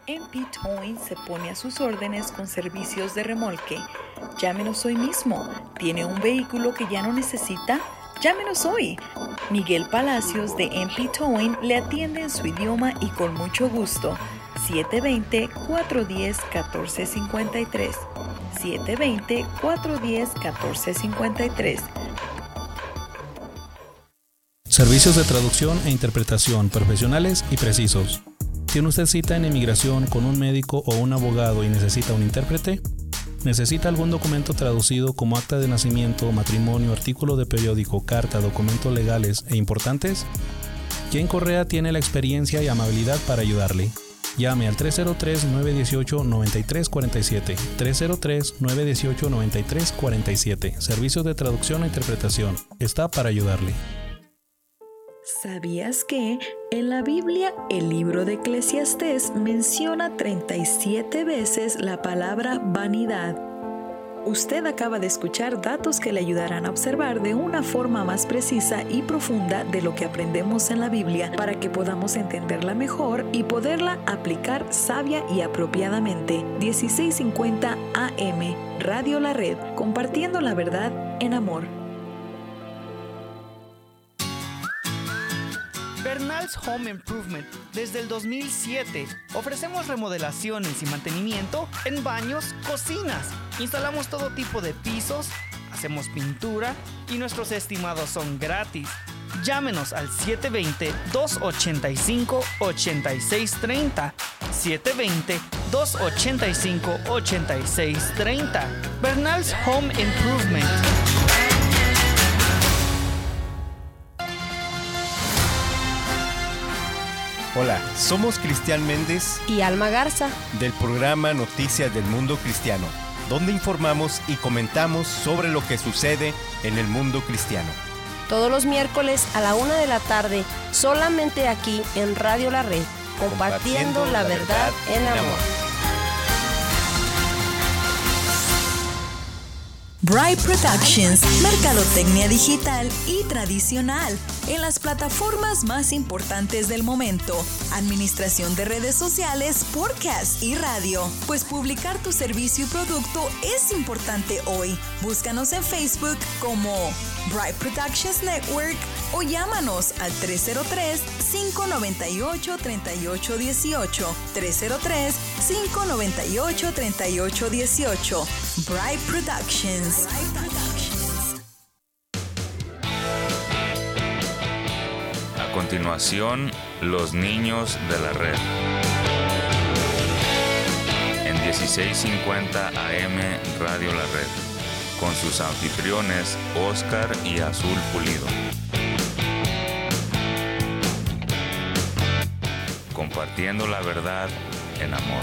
MP Towing se pone a sus órdenes con servicios de remolque. Llámenos hoy mismo. ¿Tiene un vehículo que ya no necesita? Llámenos hoy. Miguel Palacios de MP Towing le atiende en su idioma y con mucho gusto. 720-410-1453. 720-410-1453. Servicios de traducción e interpretación profesionales y precisos. ¿Tiene usted cita en inmigración con un médico o un abogado y necesita un intérprete? ¿Necesita algún documento traducido como acta de nacimiento, matrimonio, artículo de periódico, carta, documentos legales e importantes? Jen Correa tiene la experiencia y amabilidad para ayudarle. Llame al 303-918-9347. 303-918-9347. Servicios de traducción e interpretación. Está para ayudarle. ¿Sabías que en la Biblia el libro de Eclesiastés menciona 37 veces la palabra vanidad? Usted acaba de escuchar datos que le ayudarán a observar de una forma más precisa y profunda de lo que aprendemos en la Biblia para que podamos entenderla mejor y poderla aplicar sabia y apropiadamente. 1650 AM, Radio La Red, compartiendo la verdad en amor. Bernal's Home Improvement. Desde el 2007 ofrecemos remodelaciones y mantenimiento en baños, cocinas. Instalamos todo tipo de pisos, hacemos pintura y nuestros estimados son gratis. Llámenos al 720-285-8630. 720-285-8630. Bernal's Home Improvement. Hola, somos Cristian Méndez y Alma Garza del programa Noticias del Mundo Cristiano, donde informamos y comentamos sobre lo que sucede en el mundo cristiano. Todos los miércoles a la 1 de la tarde, solamente aquí en Radio La Red, compartiendo la verdad en amor. Bright Productions, mercadotecnia digital y tradicional en las plataformas más importantes del momento, administración de redes sociales, podcast y radio. Pues publicar tu servicio y producto es importante hoy. Búscanos en Facebook como Bright Productions Network o llámanos al 303-598-3818. 303-598-3818. Bright Productions. A continuación, los niños de la red. En 1650 AM Radio La Red, con sus anfitriones Oscar y Azul Pulido. Compartiendo la verdad en amor.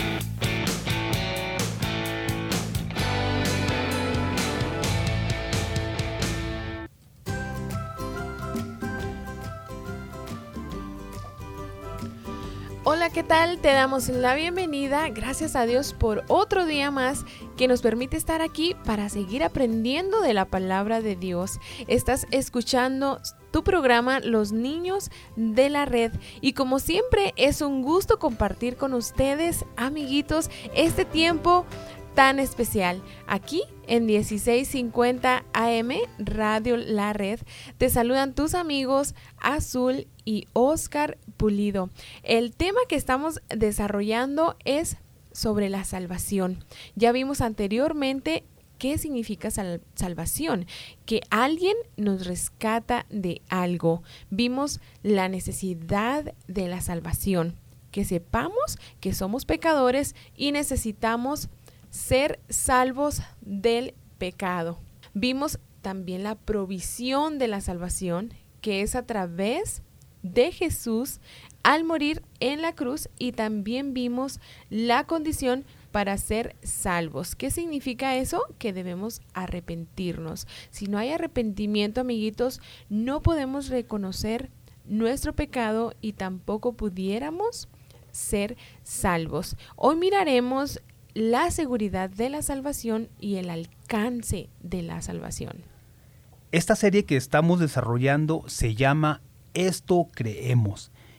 Hola, ¿qué tal? Te damos la bienvenida. Gracias a Dios por otro día más que nos permite estar aquí para seguir aprendiendo de la palabra de Dios. Estás escuchando tu programa Los Niños de la Red y como siempre es un gusto compartir con ustedes, amiguitos, este tiempo tan especial. Aquí en 1650 AM Radio La Red te saludan tus amigos Azul y Oscar Pulido. El tema que estamos desarrollando es sobre la salvación. Ya vimos anteriormente qué significa salvación, que alguien nos rescata de algo. Vimos la necesidad de la salvación, que sepamos que somos pecadores y necesitamos ser salvos del pecado. Vimos también la provisión de la salvación, que es a través de Jesús al morir en la cruz, y también vimos la condición para ser salvos. ¿Qué significa eso? Que debemos arrepentirnos. Si no hay arrepentimiento, amiguitos, no podemos reconocer nuestro pecado y tampoco pudiéramos ser salvos. Hoy miraremos la seguridad de la salvación y el alcance de la salvación. Esta serie que estamos desarrollando se llama Esto Creemos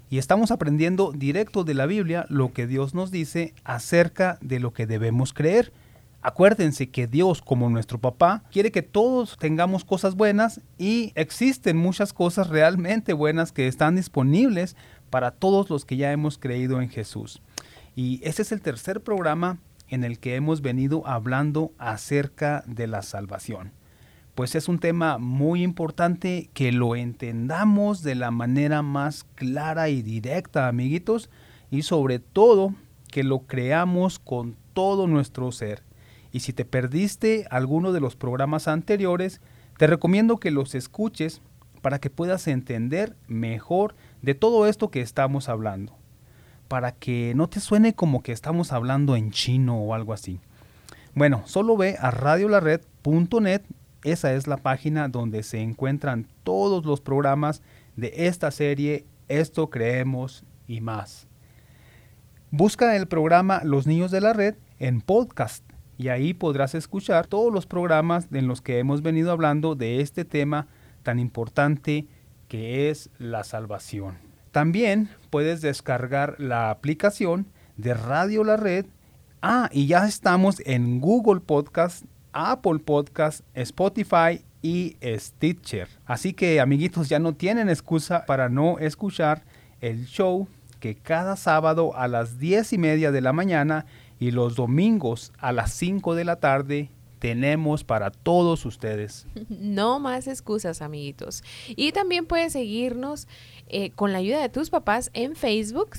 y estamos aprendiendo directo de la Biblia lo que Dios nos dice acerca de lo que debemos creer. Acuérdense que Dios, como nuestro papá, quiere que todos tengamos cosas buenas y existen muchas cosas realmente buenas que están disponibles para todos los que ya hemos creído en Jesús. Y ese es el tercer programa en el que hemos venido hablando acerca de la salvación. Pues es un tema muy importante que lo entendamos de la manera más clara y directa, amiguitos, y sobre todo que lo creamos con todo nuestro ser. Y si te perdiste alguno de los programas anteriores, te recomiendo que los escuches para que puedas entender mejor de todo esto que estamos hablando, para que no te suene como que estamos hablando en chino o algo así. Bueno, solo ve a radiolared.net, esa es la página donde se encuentran todos los programas de esta serie, Esto Creemos y más. Busca el programa Los Niños de la Red en podcast y ahí podrás escuchar todos los programas en los que hemos venido hablando de este tema tan importante que es la salvación. También puedes descargar la aplicación de Radio La Red. Y ya estamos en Google Podcast, Apple Podcast, Spotify y Stitcher. Así que, amiguitos, ya no tienen excusa para no escuchar el show que cada sábado a las 10:30 de la mañana y los domingos a las 5 de la tarde tenemos para todos ustedes. No más excusas, amiguitos. Y también puedes seguirnos con la ayuda de tus papás en Facebook,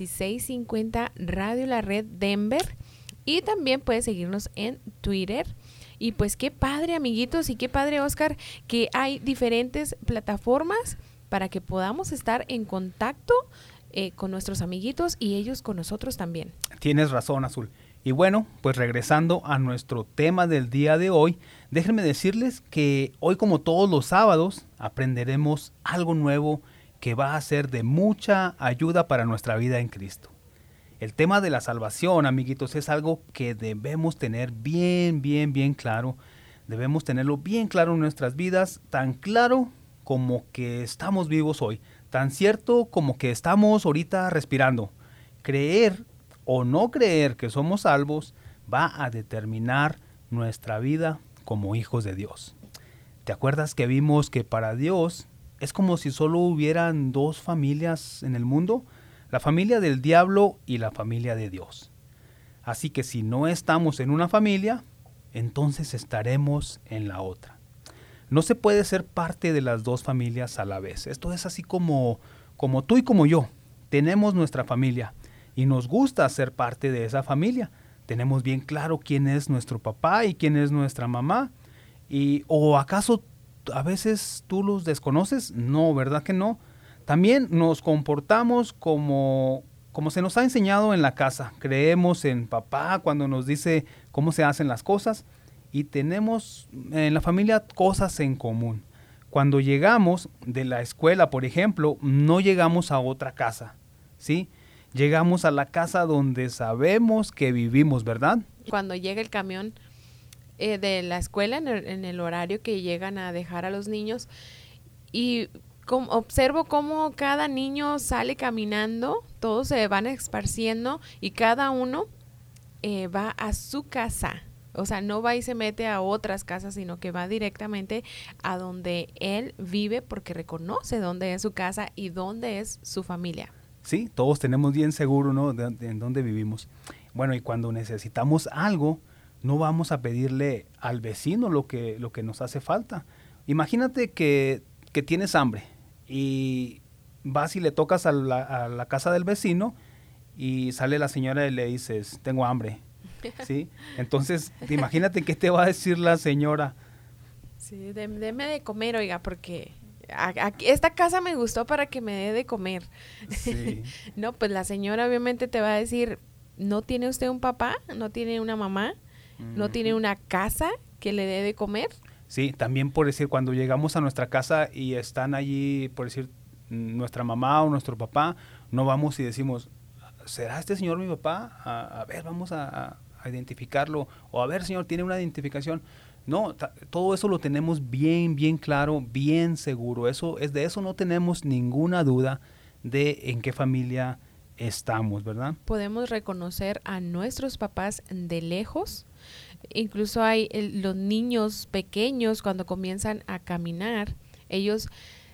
1650 Radio La Red Denver. Y también puedes seguirnos en Twitter. Y pues qué padre, amiguitos, y qué padre, Oscar, que hay diferentes plataformas para que podamos estar en contacto con nuestros amiguitos y ellos con nosotros también. Tienes razón, Azul. Y bueno, pues regresando a nuestro tema del día de hoy, déjenme decirles que hoy, como todos los sábados, aprenderemos algo nuevo que va a ser de mucha ayuda para nuestra vida en Cristo. El tema de la salvación, amiguitos, es algo que debemos tener bien claro. Debemos tenerlo bien claro en nuestras vidas, tan claro como que estamos vivos hoy, tan cierto como que estamos ahorita respirando. Creer o no creer que somos salvos va a determinar nuestra vida como hijos de Dios. ¿Te acuerdas que vimos que para Dios es como si solo hubieran dos familias en el mundo? La familia del diablo y la familia de Dios. Así que si no estamos en una familia, entonces estaremos en la otra. No se puede ser parte de las dos familias a la vez. Esto es así como tú y como yo. Tenemos nuestra familia y nos gusta ser parte de esa familia. Tenemos bien claro quién es nuestro papá y quién es nuestra mamá. ¿O acaso a veces tú los desconoces? No, ¿verdad que no? También nos comportamos como se nos ha enseñado en la casa. Creemos en papá cuando nos dice cómo se hacen las cosas y tenemos en la familia cosas en común. Cuando llegamos de la escuela, por ejemplo, no llegamos a otra casa, ¿sí? Llegamos a la casa donde sabemos que vivimos, ¿verdad? Cuando llega el camión de la escuela en el horario que llegan a dejar a los niños y observo cómo cada niño sale caminando, todos se van esparciendo y cada uno va a su casa. O sea, no va y se mete a otras casas, sino que va directamente a donde él vive porque reconoce dónde es su casa y dónde es su familia. Sí, todos tenemos bien seguro, ¿no?, en dónde vivimos. Bueno, y cuando necesitamos algo, no vamos a pedirle al vecino lo que nos hace falta. Imagínate que tienes hambre y vas y le tocas a la casa del vecino y sale la señora y le dices, tengo hambre. ¿Sí? Entonces, imagínate qué te va a decir la señora. Sí, deme de comer, oiga, porque esta casa me gustó para que me dé de comer. Sí. No, pues la señora obviamente te va a decir, ¿no tiene usted un papá? ¿No tiene una mamá? ¿No tiene una casa que le dé de comer? Sí, también por decir, cuando llegamos a nuestra casa y están allí, por decir, nuestra mamá o nuestro papá, no vamos y decimos, ¿será este señor mi papá? A ver, vamos a identificarlo. O a ver, señor, ¿tiene una identificación? No, todo eso lo tenemos bien claro, bien seguro. De eso no tenemos ninguna duda de en qué familia estamos, ¿verdad? Podemos reconocer a nuestros papás de lejos. Incluso hay los niños pequeños cuando comienzan a caminar, ellos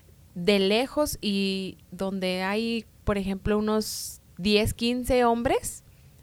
de lejos, y donde hay, por ejemplo, unos 10, 15 hombres,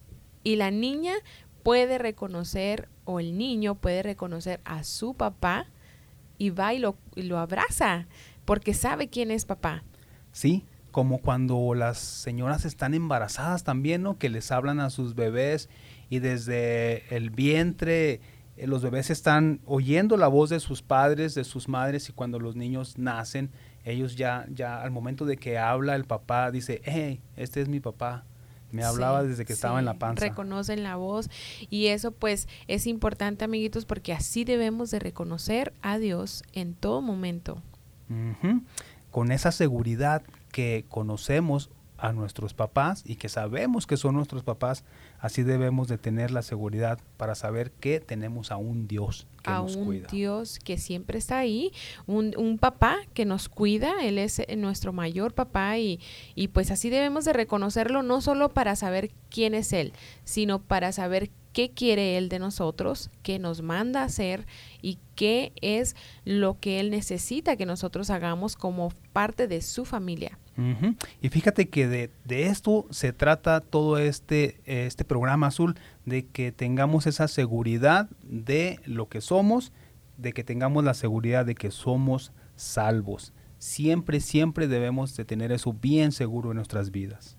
y la niña puede reconocer, o el niño puede reconocer a su papá, y va y lo abraza, porque sabe quién es papá. Sí, como cuando las señoras están embarazadas también, ¿no? Que les hablan a sus bebés y desde el vientre los bebés están oyendo la voz de sus padres, de sus madres, y cuando los niños nacen, ellos ya al momento de que habla el papá, dice, hey, este es mi papá. Me hablaba desde que estaba en la panza. Reconocen la voz, y eso pues es importante, amiguitos, porque así debemos de reconocer a Dios en todo momento. Uh-huh. Con esa seguridad que conocemos a nuestros papás y que sabemos que son nuestros papás, así debemos de tener la seguridad para saber que tenemos a un Dios que nos cuida. A un Dios que siempre está ahí, un papá que nos cuida. Él es nuestro mayor papá, y pues así debemos de reconocerlo, no solo para saber quién es Él, sino para saber qué quiere Él de nosotros, qué nos manda a hacer y qué es lo que Él necesita que nosotros hagamos como parte de su familia. Uh-huh. Y fíjate que de esto se trata todo este programa azul, de que tengamos esa seguridad de lo que somos, de que tengamos la seguridad de que somos salvos. Siempre debemos de tener eso bien seguro en nuestras vidas.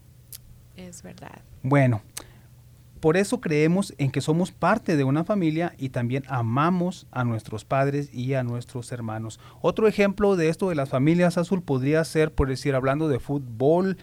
Es verdad. Bueno, por eso creemos en que somos parte de una familia y también amamos a nuestros padres y a nuestros hermanos. Otro ejemplo de esto de las familias azul podría ser, por decir, hablando de fútbol,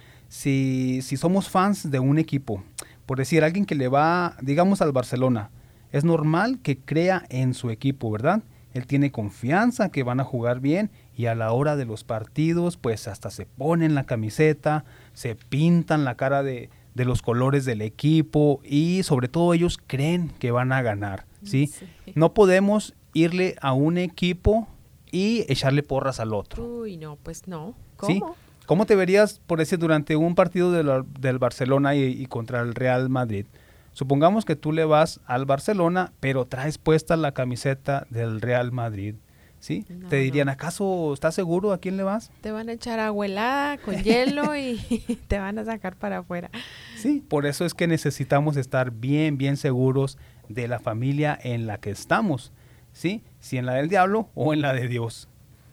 si somos fans de un equipo, por decir, alguien que le va, digamos, al Barcelona, es normal que crea en su equipo, ¿verdad? Él tiene confianza que van a jugar bien, y a la hora de los partidos, pues hasta se ponen la camiseta, se pintan la cara de los colores del equipo, y sobre todo ellos creen que van a ganar, ¿sí? Sí. No podemos irle a un equipo y echarle porras al otro. Uy, no, pues no. ¿Cómo? ¿Sí? ¿Cómo te verías, por decir, durante un partido del Barcelona y contra el Real Madrid? Supongamos que tú le vas al Barcelona, pero traes puesta la camiseta del Real Madrid, ¿sí? No, te dirían, ¿acaso estás seguro a quién le vas? Te van a echar agua helada con hielo y te van a sacar para afuera. Sí, por eso es que necesitamos estar bien seguros de la familia en la que estamos, ¿sí? Si en la del diablo o en la de Dios.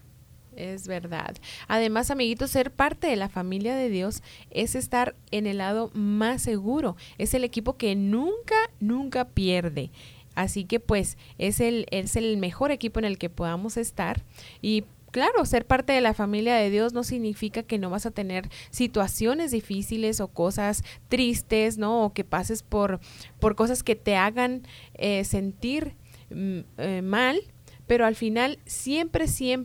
Es verdad. Además, amiguitos, ser parte de la familia de Dios es estar en el lado más seguro. Es el equipo que nunca pierde. Así que pues es el mejor equipo en el que podamos estar. Y claro, ser parte de la familia de Dios no significa que no vas a tener situaciones difíciles o cosas tristes, ¿no? O que pases por cosas que te hagan sentir mal, pero al final siempre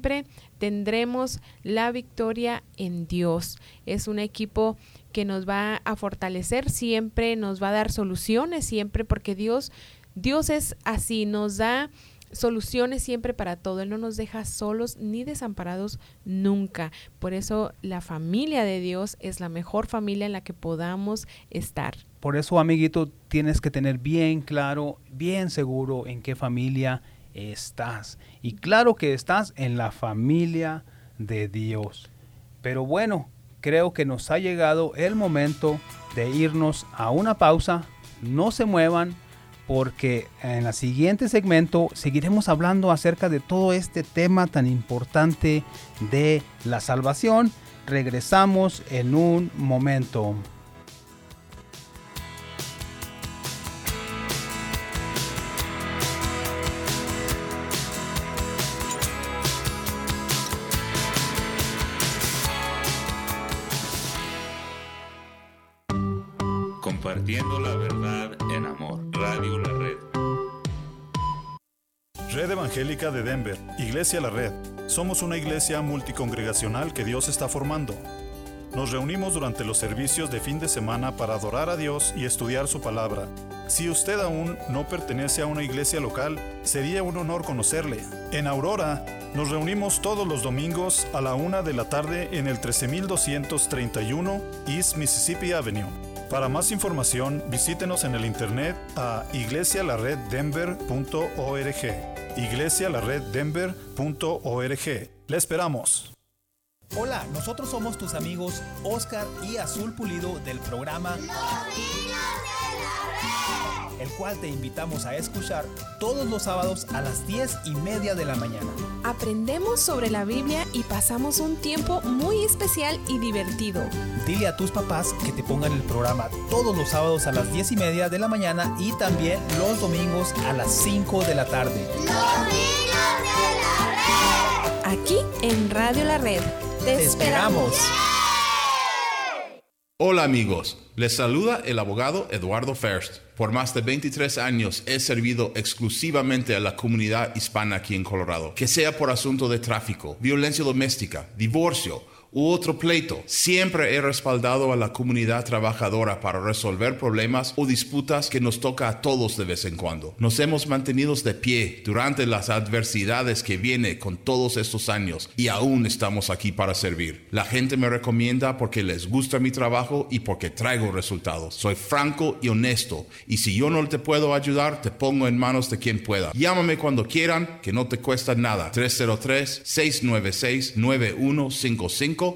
tendremos la victoria en Dios. Es un equipo que nos va a fortalecer siempre, nos va a dar soluciones siempre, porque Dios es así, nos da soluciones siempre para todo. Él no nos deja solos ni desamparados nunca. Por eso la familia de Dios es la mejor familia en la que podamos estar. Por eso, amiguito, tienes que tener bien claro, bien seguro en qué familia estás. Y claro que estás en la familia de Dios. Pero bueno, creo que nos ha llegado el momento de irnos a una pausa. No se muevan, porque en el siguiente segmento seguiremos hablando acerca de todo este tema tan importante de la salvación. Regresamos en un momento. Compartiendo la verdad en amor. Radio La Red. Red Evangélica de Denver, Iglesia La Red. Somos una iglesia multicongregacional que Dios está formando. Nos reunimos durante los servicios de fin de semana para adorar a Dios y estudiar su palabra. Si usted aún no pertenece a una iglesia local, sería un honor conocerle. En Aurora, nos reunimos todos los domingos a la 1 de la tarde en el 13231 East Mississippi Avenue. Para más información, visítenos en el internet a iglesialareddenver.org. iglesialareddenver.org. ¡Le esperamos! Hola, nosotros somos tus amigos Oscar y Azul Pulido del programa Los Niños de la Red, el cual te invitamos a escuchar todos los sábados a las 10:30 de la mañana. Aprendemos sobre la Biblia y pasamos un tiempo muy especial y divertido. Dile a tus papás que te pongan el programa todos los sábados a las 10:30 de la mañana y también los domingos a las 5 de la tarde. Los Niños de la Red. Aquí en Radio La Red. Te esperamos. Hola amigos, les saluda el abogado Eduardo First. Por más de 23 años he servido exclusivamente a la comunidad hispana aquí en Colorado. Que sea por asunto de tráfico, violencia doméstica, divorcio u otro pleito, siempre he respaldado a la comunidad trabajadora para resolver problemas o disputas que nos toca a todos de vez en cuando. Nos hemos mantenido de pie durante las adversidades que viene con todos estos años y aún estamos aquí para servir. La gente me recomienda porque les gusta mi trabajo y porque traigo resultados. Soy franco y honesto y si yo no te puedo ayudar, te pongo en manos de quien pueda. Llámame cuando quieran, que no te cuesta nada. 303-696-9155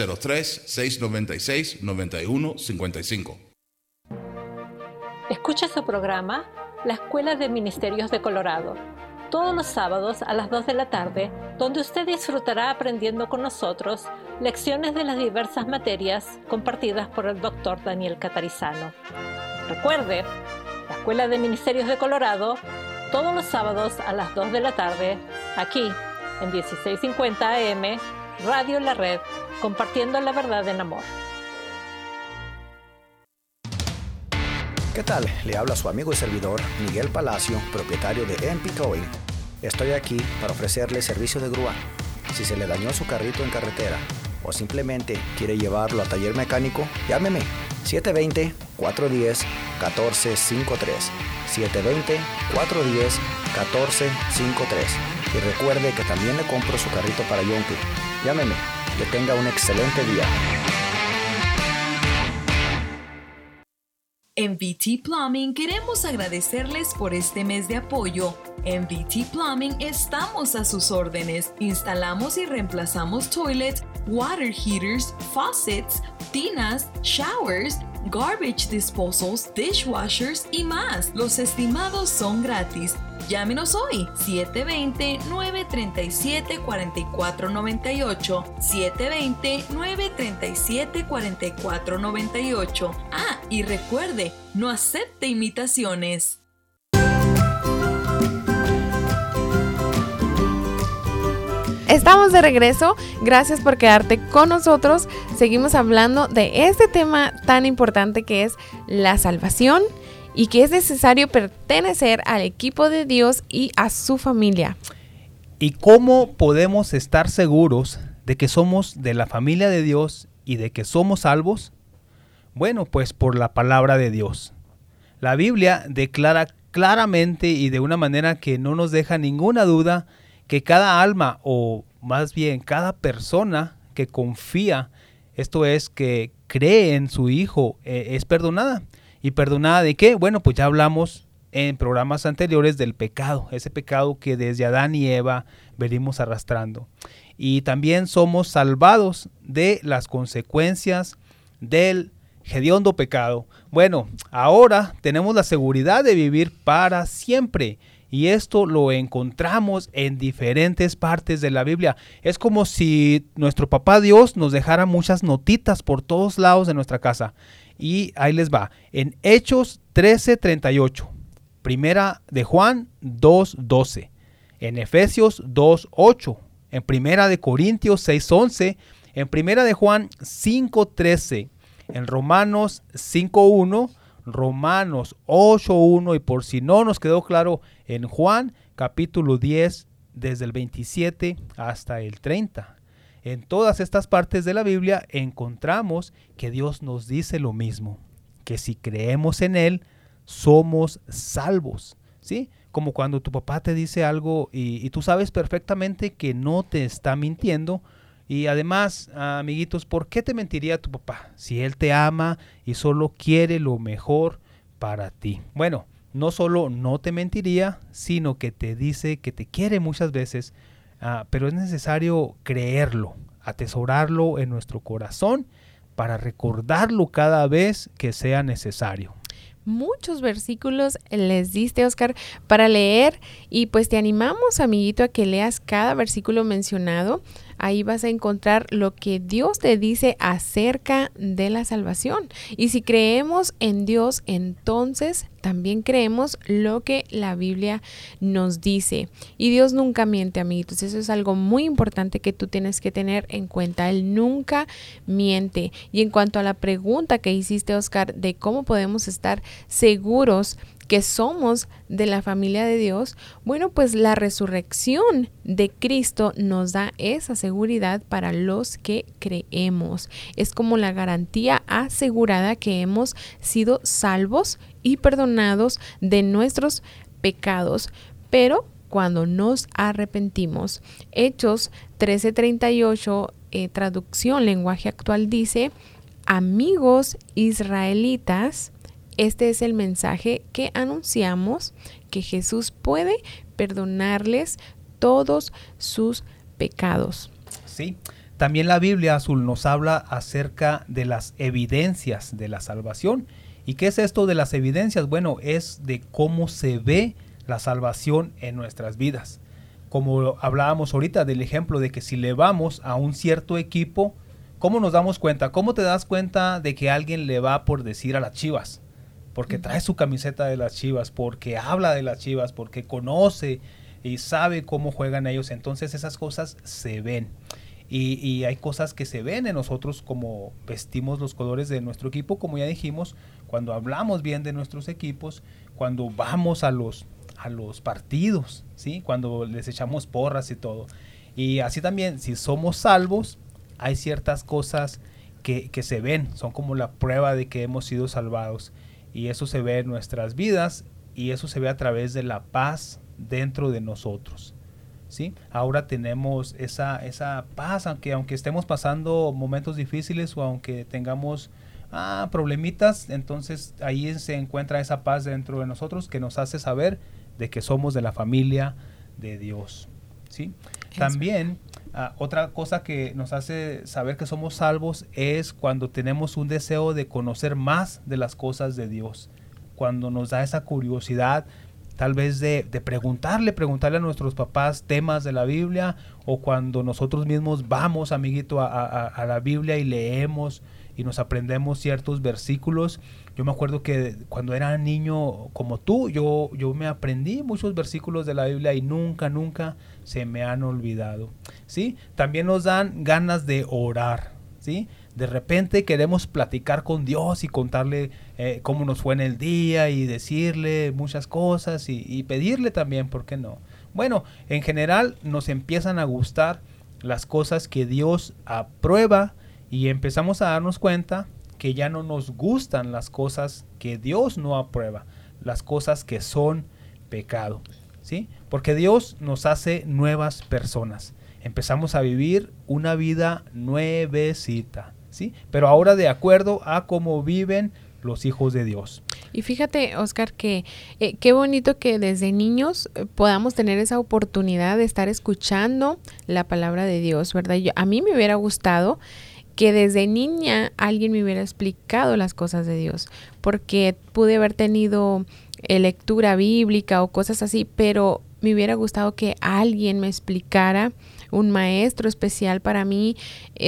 303-696-9155. Escucha su programa La Escuela de Ministerios de Colorado, todos los sábados a las 2 de la tarde, donde usted disfrutará aprendiendo con nosotros lecciones de las diversas materias compartidas por el Dr. Daniel Catarizano. Recuerde, La Escuela de Ministerios de Colorado, todos los sábados a las 2 de la tarde, aquí en 1650 AM, Radio La Red, compartiendo la verdad en amor. ¿Qué tal? Le habla su amigo y servidor Miguel Palacio, propietario de MP Towing. Estoy aquí para ofrecerle servicio de grúa. Si se le dañó su carrito en carretera o simplemente quiere llevarlo al taller mecánico, llámeme 720-410-1453. 720-410-1453. Y recuerde que también le compro su carrito para Yonke. Llámeme. Que tenga un excelente día. En VT Plumbing queremos agradecerles por este mes de apoyo. En VT Plumbing estamos a sus órdenes. Instalamos y reemplazamos toilets, water heaters, faucets, tinas, showers, garbage disposals, dishwashers y más. Los estimados son gratis. Llámenos hoy, 720-937-4498, 720-937-4498. Ah, y recuerde, no acepte imitaciones. Estamos de regreso, gracias por quedarte con nosotros. Seguimos hablando de este tema tan importante que es la salvación y que es necesario pertenecer al equipo de Dios y a su familia. ¿Y cómo podemos estar seguros de que somos de la familia de Dios y de que somos salvos? Bueno, pues por la palabra de Dios. La Biblia declara claramente y de una manera que no nos deja ninguna duda que cada alma, o más bien cada persona que confía, esto es, que cree en su Hijo, es perdonada. ¿Y perdonada de qué? Bueno, pues ya hablamos en programas anteriores del pecado, ese pecado que desde Adán y Eva venimos arrastrando. Y también somos salvados de las consecuencias del hediondo pecado. Bueno, ahora tenemos la seguridad de vivir para siempre. Y esto lo encontramos en diferentes partes de la Biblia. Es como si nuestro papá Dios nos dejara muchas notitas por todos lados de nuestra casa. Y ahí les va. En Hechos 13:38, Primera de Juan 2:12, en Efesios 2:8, en Primera de Corintios 6:11, en Primera de Juan 5:13, en Romanos 5:1, Romanos 8:1 y por si no nos quedó claro, en Juan capítulo 10 desde el 27 hasta el 30. En todas estas partes de la Biblia encontramos que Dios nos dice lo mismo, que si creemos en Él, somos salvos, ¿sí? Como cuando tu papá te dice algo y tú sabes perfectamente que no te está mintiendo. Y además, amiguitos, ¿por qué te mentiría tu papá? Si él te ama y solo quiere lo mejor para ti. Bueno, no solo no te mentiría, sino que te dice que te quiere muchas veces, pero es necesario creerlo, atesorarlo en nuestro corazón para recordarlo cada vez que sea necesario. Muchos versículos les diste, Oscar, para leer, y pues te animamos, amiguito, a que leas cada versículo mencionado. Ahí vas a encontrar lo que Dios te dice acerca de la salvación. Y si creemos en Dios, entonces también creemos lo que la Biblia nos dice. Y Dios nunca miente, amiguitos. Eso es algo muy importante que tú tienes que tener en cuenta. Él nunca miente. Y en cuanto a la pregunta que hiciste, Oscar, de cómo podemos estar seguros que somos de la familia de Dios, bueno, pues la resurrección de Cristo nos da esa seguridad para los que creemos. Es como la garantía asegurada que hemos sido salvos y perdonados de nuestros pecados, pero cuando nos arrepentimos. Hechos 13:38, traducción lenguaje actual, dice: amigos israelitas, este es el mensaje que anunciamos, que Jesús puede perdonarles todos sus pecados. Sí, también la Biblia, Azul, nos habla acerca de las evidencias de la salvación. ¿Y qué es esto de las evidencias? Bueno, es de cómo se ve la salvación en nuestras vidas. Como hablábamos ahorita del ejemplo de que si le vamos a un cierto equipo, ¿cómo nos damos cuenta? ¿Cómo te das cuenta de que alguien le va por decir a las Chivas? Porque trae su camiseta de las Chivas, porque habla de las Chivas, porque conoce y sabe cómo juegan ellos. Entonces esas cosas se ven. Y hay cosas que se ven en nosotros, como vestimos los colores de nuestro equipo, como ya dijimos, cuando hablamos bien de nuestros equipos, cuando vamos a los partidos, ¿sí? Cuando les echamos porras y todo. Y así también, si somos salvos, hay ciertas cosas que se ven, son como la prueba de que hemos sido salvados. Y eso se ve en nuestras vidas, y eso se ve a través de la paz dentro de nosotros, ¿sí? Ahora tenemos esa paz, aunque estemos pasando momentos difíciles o aunque tengamos problemitas, entonces ahí se encuentra esa paz dentro de nosotros que nos hace saber de que somos de la familia de Dios, ¿sí? También otra cosa que nos hace saber que somos salvos es cuando tenemos un deseo de conocer más de las cosas de Dios, cuando nos da esa curiosidad tal vez de preguntarle a nuestros papás temas de la Biblia, o cuando nosotros mismos vamos, amiguito, a la Biblia y leemos y nos aprendemos ciertos versículos. Yo me acuerdo que cuando era niño como tú, yo me aprendí muchos versículos de la Biblia y nunca se me han olvidado, ¿sí? También nos dan ganas de orar, ¿sí? De repente queremos platicar con Dios y contarle cómo nos fue en el día y decirle muchas cosas y pedirle también, ¿por qué no? Bueno, en general nos empiezan a gustar las cosas que Dios aprueba y empezamos a darnos cuenta que ya no nos gustan las cosas que Dios no aprueba, las cosas que son pecado, ¿sí? Porque Dios nos hace nuevas personas. Empezamos a vivir una vida nuevecita, ¿sí? Pero ahora de acuerdo a cómo viven los hijos de Dios. Y fíjate, Oscar, que qué bonito que desde niños podamos tener esa oportunidad de estar escuchando la palabra de Dios, ¿verdad? A mí me hubiera gustado que desde niña alguien me hubiera explicado las cosas de Dios, porque pude haber tenido lectura bíblica o cosas así, pero me hubiera gustado que alguien me explicara, un maestro especial para mí,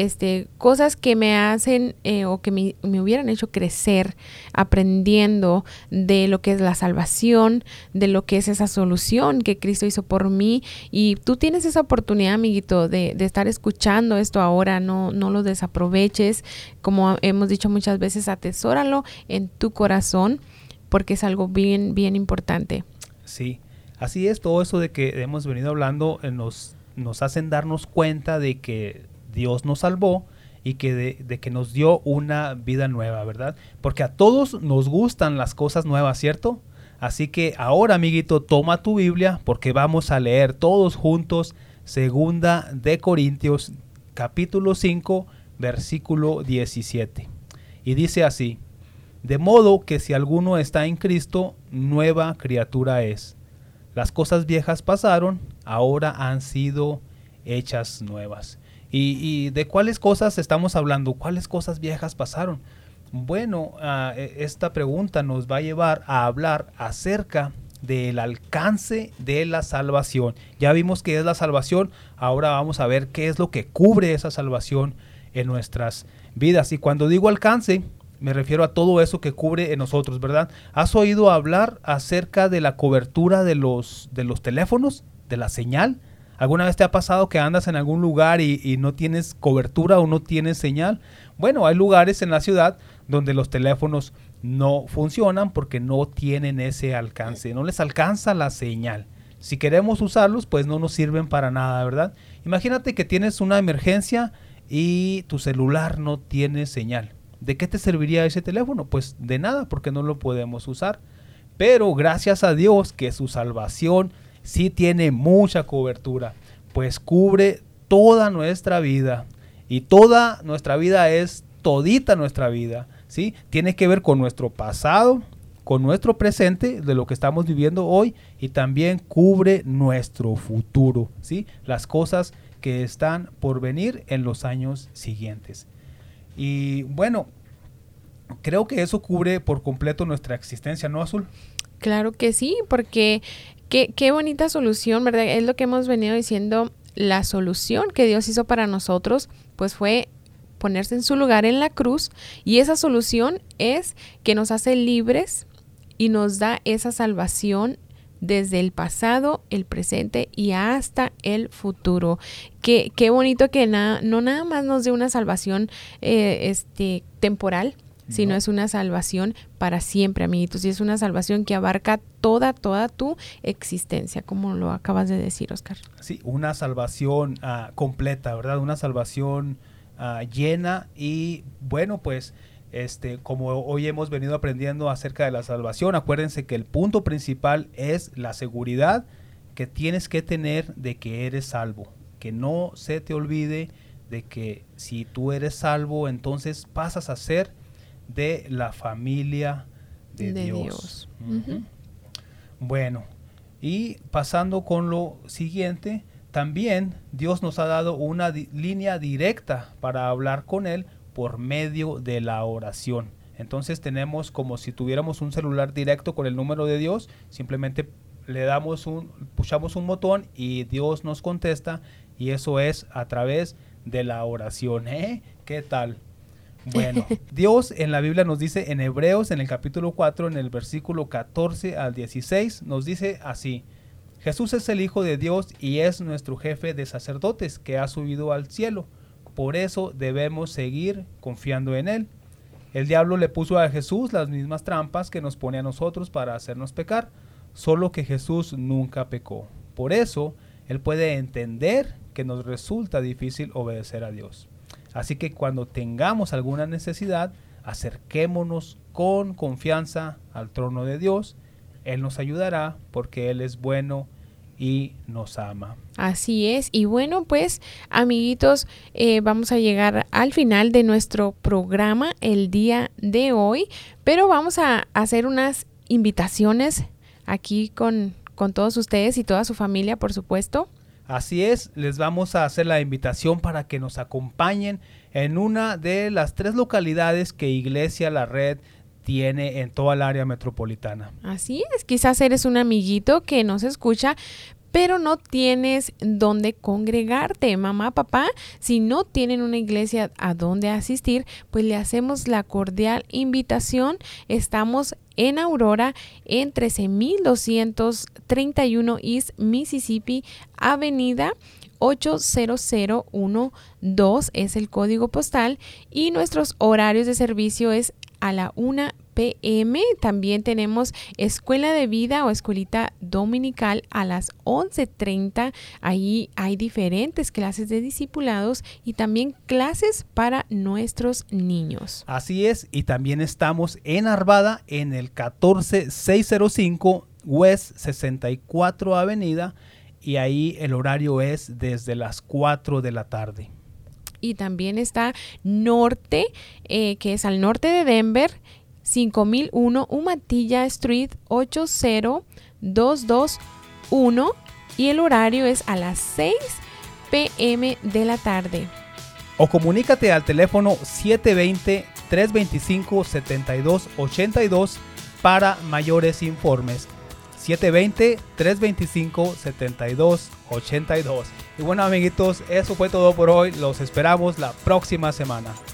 cosas que me hacen o que me hubieran hecho crecer aprendiendo de lo que es la salvación, de lo que es esa solución que Cristo hizo por mí. Y tú tienes esa oportunidad, amiguito, de estar escuchando esto ahora. No lo desaproveches. Como hemos dicho muchas veces, atesóralo en tu corazón, porque es algo bien, bien importante. Sí, así es. Todo eso de que hemos venido hablando nos hacen darnos cuenta de que Dios nos salvó y que de que nos dio una vida nueva, ¿verdad? Porque a todos nos gustan las cosas nuevas, ¿cierto? Así que ahora, amiguito, toma tu Biblia porque vamos a leer todos juntos 2 de Corintios, capítulo 5, versículo 17. Y dice así: de modo que si alguno está en Cristo, nueva criatura es. Las cosas viejas pasaron, ahora han sido hechas nuevas. ¿Y de cuáles cosas estamos hablando? ¿Cuáles cosas viejas pasaron? Bueno, esta pregunta nos va a llevar a hablar acerca del alcance de la salvación. Ya vimos qué es la salvación, ahora vamos a ver qué es lo que cubre esa salvación en nuestras vidas. Y cuando digo alcance, me refiero a todo eso que cubre en nosotros, ¿verdad? ¿Has oído hablar acerca de la cobertura de los teléfonos, de la señal? ¿Alguna vez te ha pasado que andas en algún lugar y no tienes cobertura o no tienes señal? Bueno, hay lugares en la ciudad donde los teléfonos no funcionan porque no tienen ese alcance, no les alcanza la señal. Si queremos usarlos, pues no nos sirven para nada, ¿verdad? Imagínate que tienes una emergencia y tu celular no tiene señal. ¿De qué te serviría ese teléfono? Pues de nada, porque no lo podemos usar. Pero gracias a Dios que su salvación sí tiene mucha cobertura, pues cubre toda nuestra vida. Y toda nuestra vida es todita nuestra vida, ¿sí? Tiene que ver con nuestro pasado, con nuestro presente, de lo que estamos viviendo hoy, y también cubre nuestro futuro, ¿sí? Las cosas que están por venir en los años siguientes. Y bueno, creo que eso cubre por completo nuestra existencia, ¿no, Azul? Claro que sí, porque qué bonita solución, ¿verdad? Es lo que hemos venido diciendo, la solución que Dios hizo para nosotros, pues fue ponerse en su lugar en la cruz, y esa solución es que nos hace libres y nos da esa salvación desde el pasado, el presente y hasta el futuro. Qué bonito que no nada más nos dé una salvación temporal, sino es una salvación para siempre, amiguitos, y es una salvación que abarca toda tu existencia, como lo acabas de decir, Oscar. Sí, una salvación completa, ¿verdad? Una salvación llena. Y bueno, pues como hoy hemos venido aprendiendo acerca de la salvación, acuérdense que el punto principal es la seguridad que tienes que tener de que eres salvo, que no se te olvide de que si tú eres salvo, entonces pasas a ser de la familia de Dios. Uh-huh. Bueno, y pasando con lo siguiente, también Dios nos ha dado una línea directa para hablar con Él por medio de la oración. Entonces tenemos como si tuviéramos un celular directo con el número de Dios, simplemente puchamos un botón y Dios nos contesta, y eso es a través de la oración. ¿Qué tal? Bueno, Dios en la Biblia nos dice en Hebreos, en el capítulo 4, en el versículo 14 al 16, nos dice así: Jesús es el Hijo de Dios y es nuestro jefe de sacerdotes que ha subido al cielo. Por eso debemos seguir confiando en Él. El diablo le puso a Jesús las mismas trampas que nos pone a nosotros para hacernos pecar, solo que Jesús nunca pecó. Por eso Él puede entender que nos resulta difícil obedecer a Dios. Así que cuando tengamos alguna necesidad, acerquémonos con confianza al trono de Dios. Él nos ayudará porque Él es bueno y nos ama. Así es. Y bueno, pues, amiguitos, vamos a llegar al final de nuestro programa el día de hoy, pero vamos a hacer unas invitaciones aquí con todos ustedes y toda su familia, por supuesto. Así es, les vamos a hacer la invitación para que nos acompañen en una de las 3 localidades que Iglesia La Red tiene en toda el área metropolitana. Así es, quizás eres un amiguito que nos escucha, pero no tienes dónde congregarte, mamá, papá. Si no tienen una iglesia a donde asistir, pues le hacemos la cordial invitación. Estamos en Aurora, en 13231 East Mississippi Avenida, 80012 es el código postal, y nuestros horarios de servicio es a la 1 p.m. También tenemos Escuela de Vida o Escuelita Dominical a las 11:30. Ahí hay diferentes clases de discipulados y también clases para nuestros niños. Así es, y también estamos en Arvada en el 14605 West 64 Avenida, y ahí el horario es desde las 4 de la tarde. Y también está Norte, que es al norte de Denver, 5001 Umatilla Street 80221, y el horario es a las 6 p.m. de la tarde. O comunícate al teléfono 720-325-7282 para mayores informes. 720-325-7282. Y bueno, amiguitos, eso fue todo por hoy. Los esperamos la próxima semana.